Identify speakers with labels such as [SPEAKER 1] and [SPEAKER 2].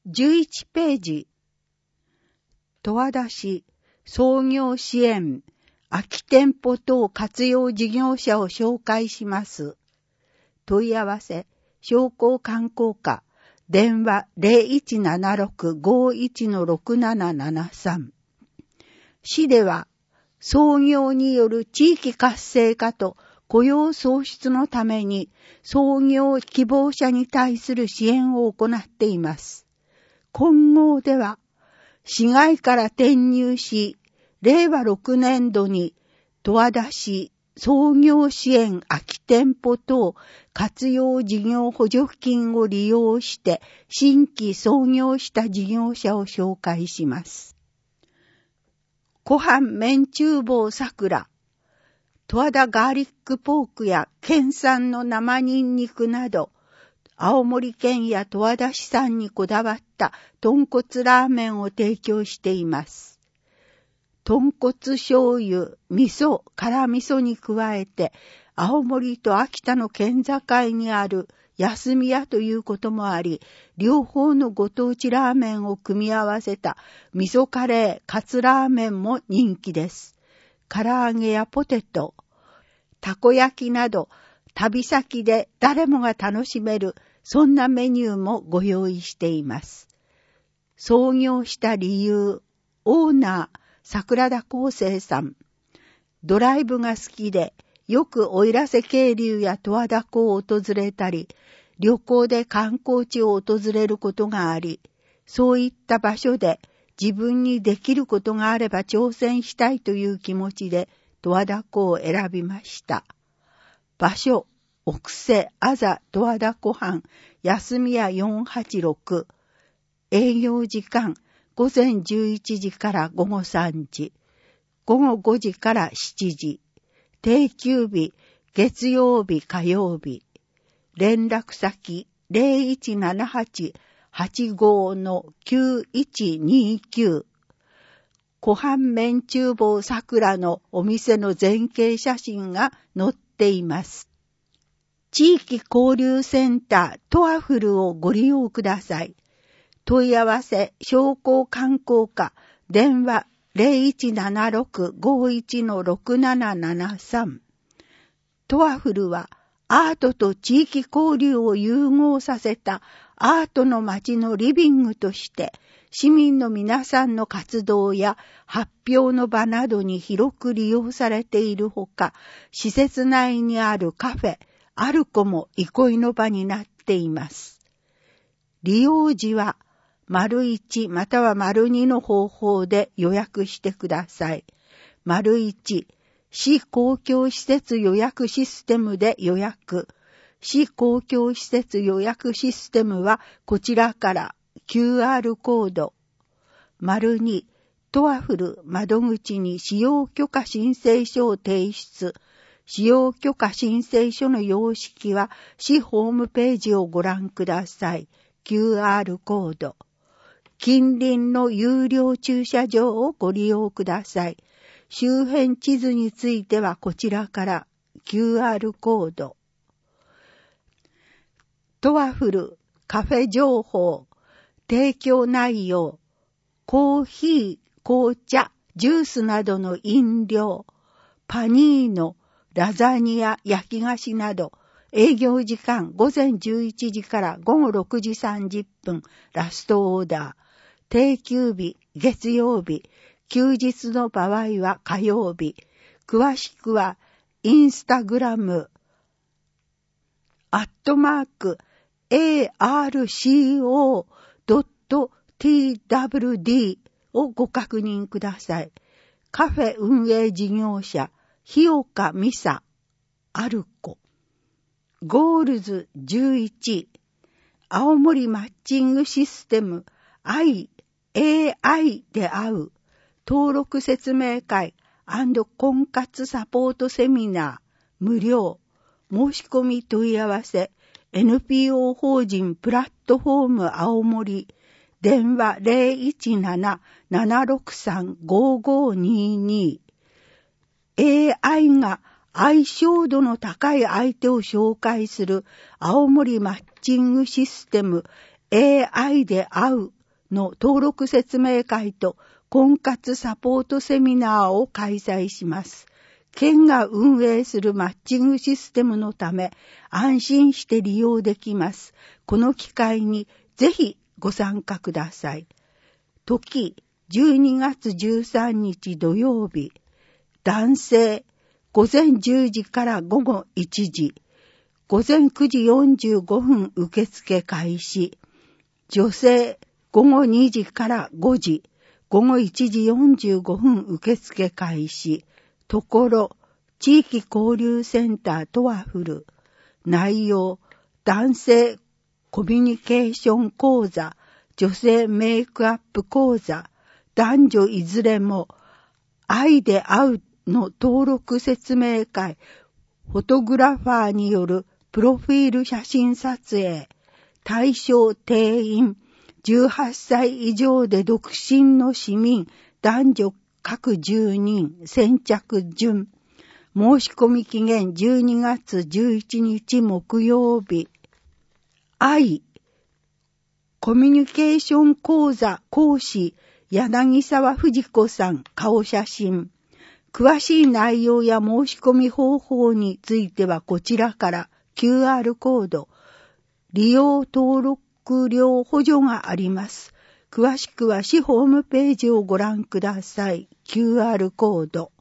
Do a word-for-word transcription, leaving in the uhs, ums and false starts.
[SPEAKER 1] じゅういちページ、十和田市創業支援空き店舗等活用事業者を紹介します。問い合わせ、商工観光課、電話 ゼロいちななろく ごいち ろくななななさん。市では、創業による地域活性化と雇用創出のために創業希望者に対する支援を行っています。今後では、市外から転入し、れいわろくねんどに十和田市創業支援空き店舗等活用事業補助金を利用して新規創業した事業者を紹介します。湖畔麺厨房桜、十和田ガーリックポークや県産の生ニンニクなど、青森県や十和田市産にこだわった豚骨ラーメンを提供しています。豚骨醤油、味噌、辛味噌に加えて、青森と秋田の県境にある休み屋ということもあり、両方のご当地ラーメンを組み合わせた味噌カレー、カツラーメンも人気です。唐揚げやポテト、たこ焼きなど、旅先で誰もが楽しめる、そんなメニューもご用意しています。創業した理由、オーナー、桜田康生さん。ドライブが好きで、よく奥入瀬渓流や十和田湖を訪れたり、旅行で観光地を訪れることがあり、そういった場所で自分にできることがあれば挑戦したいという気持ちで十和田湖を選びました。場所、奥瀬あざ十和田湖畔休み屋よんはちろく。営業時間、午前じゅういちじから午後さんじ、午後ごじからしちじ、定休日、月曜日、火曜日、連絡先 ゼロいちななはち はちご きゅういちにきゅう、湖畔麺厨房桜のお店の前景写真が載っています。地域交流センタートワフルをご利用ください。問い合わせ、商工観光課、電話 ゼロいちななろく ごいち ろくななななさん。トワフルはアートと地域交流を融合させたアートの街のリビングとして市民の皆さんの活動や発表の場などに広く利用されているほか、施設内にあるカフェ、アルコも憩いの場になっています。利用時は丸いちまたは丸にの方法で予約してください。丸いち、市公共施設予約システムで予約。市公共施設予約システムはこちらから キューアール コード。丸に、トワフル窓口に使用許可申請書を提出。使用許可申請書の様式は市ホームページをご覧ください。キューアール コード。近隣の有料駐車場をご利用ください。周辺地図についてはこちらから キューアール コード。トワフルカフェ情報、提供内容、コーヒー、紅茶、ジュースなどの飲料、パニーノ、ラザニア、焼き菓子など、営業時間午前じゅういちじから午後ろくじさんじゅっぷん、ラストオーダー。定休日、月曜日、休日の場合は火曜日。詳しくは、インスタグラム、アットマーク、エーアールシーオードットティーダブリューディー をご確認ください。カフェ運営事業者、日岡美沙、アルコ。ゴールズじゅういち、青森マッチングシステム、I、エーアイ で会う、登録説明会&婚活サポートセミナー、無料、申し込み問い合わせ、エヌピーオー 法人プラットフォーム青森、電話 ゼロいちなな ななろくさん ごごにに。エーアイ が相性度の高い相手を紹介する青森マッチングシステム エーアイ で会うの登録説明会と婚活サポートセミナーを開催します。県が運営するマッチングシステムのため安心して利用できます。この機会にぜひご参加ください。時、じゅうにがつじゅうさんにち土曜日。男性、ごぜんじゅうじからごごいちじ。ごぜんくじよんじゅうごふん受付開始。女性、ごごにじからごじ。ごごいちじよんじゅうごふん受付開始。ところ、地域交流センタートワフル。内容、男性コミュニケーション講座、女性メイクアップ講座、男女いずれも愛で会うの登録説明会、フォトグラファーによるプロフィール写真撮影、対象定員、じゅうはっさい以上で独身の市民、男女各じゅうにん、先着順。申し込み期限じゅうにがつじゅういちにち木曜日。愛、コミュニケーション講座講師、柳沢藤子さん、顔写真。詳しい内容や申し込み方法についてはこちらから キューアール コード、利用登録料補助があります。詳しくは市ホームページをご覧ください。キューアール コード。